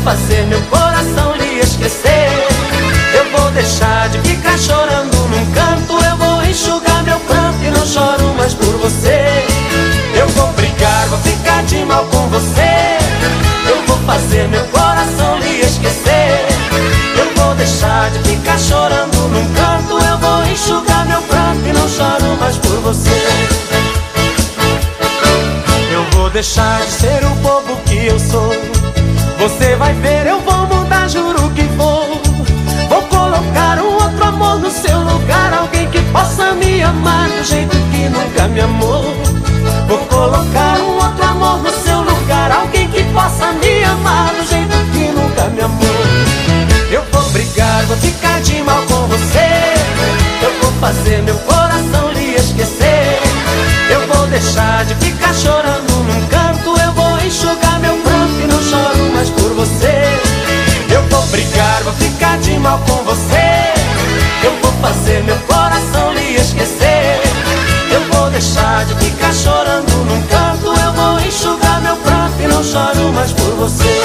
fazer meu coração lhe esquecer. Eu vou deixar de ficar chorando num canto. Eu vou enxugar meu pranto e não choro mais por você. Eu vou brigar, vou ficar de mal com você. Eu vou fazer meu coração lhe esquecer. Eu vou deixar de ficar chorando num canto. Eu vou enxugar meu pranto e não choro mais por você. Eu vou deixar de ser o bobo que eu sou. Você vai ver, eu vou mudar, juro que vou. Vou colocar um outro amor no seu lugar. Alguém que possa me amar do jeito que nunca me amou. Vou colocar um outro amor no seu lugar. Alguém que possa me amar do jeito que nunca me amou. Eu vou brigar, vou ficar de mal com você. Eu vou fazer meu coração lhe esquecer. Eu vou deixar de ficar chorando num canto. Eu vou enxugar meu pranto e não choro mais por você. Eu vou brigar, vou ficar de mal com você. Eu vou fazer meu coração lhe esquecer. Eu vou deixar de ficar chorando num canto. Eu vou enxugar meu pranto e não choro mais por você.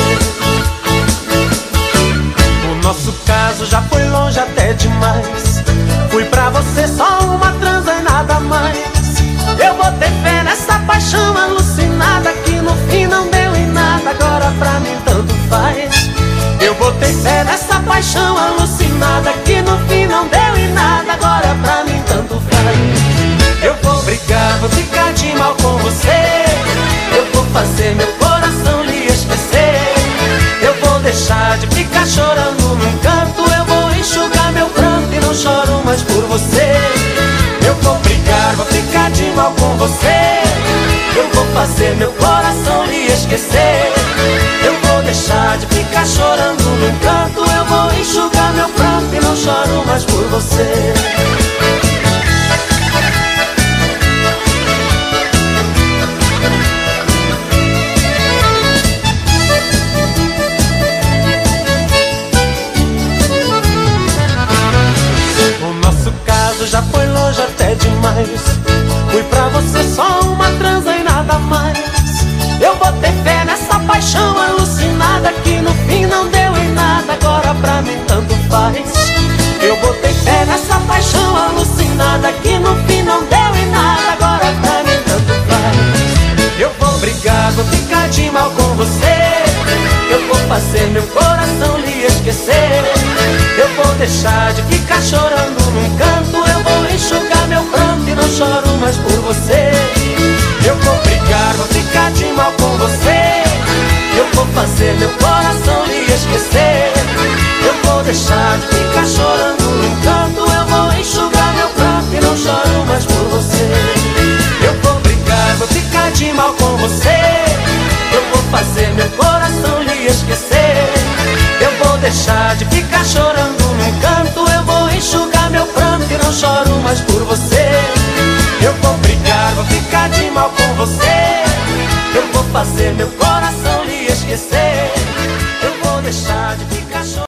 O nosso caso já foi longe até demais. Fui pra você só uma transa e nada mais. Eu botei fé nessa paixão alucinada que no fim não deu em nada. Agora pra mim tanto faz. Eu botei fé nessa paixão alucinada que no fim não deu em nada. Agora pra mim tanto faz. Eu vou brigar, vou ficar de mal com você. Eu vou fazer meu coração lhe esquecer. Eu vou deixar de ficar chorando num canto. Eu vou enxugar meu pranto e não choro mais por você. Eu vou brigar, vou ficar de mal com você. Eu vou fazer meu coração lhe esquecer. Eu vou deixar de ficar chorando num canto. Eu vou enxugar meu pranto e não choro mais por você. Já foi longe até demais. Fui pra você só uma transa e nada mais. Eu botei fé nessa paixão alucinada que no fim não deu em nada. Agora pra mim tanto faz. Eu botei fé nessa paixão alucinada que no fim não deu em nada. Agora pra mim tanto faz. Eu vou brigar, vou ficar de mal com você. Eu vou fazer meu coração lhe esquecer. Eu vou deixar de ficar chorando num canto. Eu vou enxugar meu pranto e não choro mais por você. Eu vou brigar, vou ficar de mal com você. Eu vou fazer meu coração lhe esquecer. Eu vou deixar de ficar chorando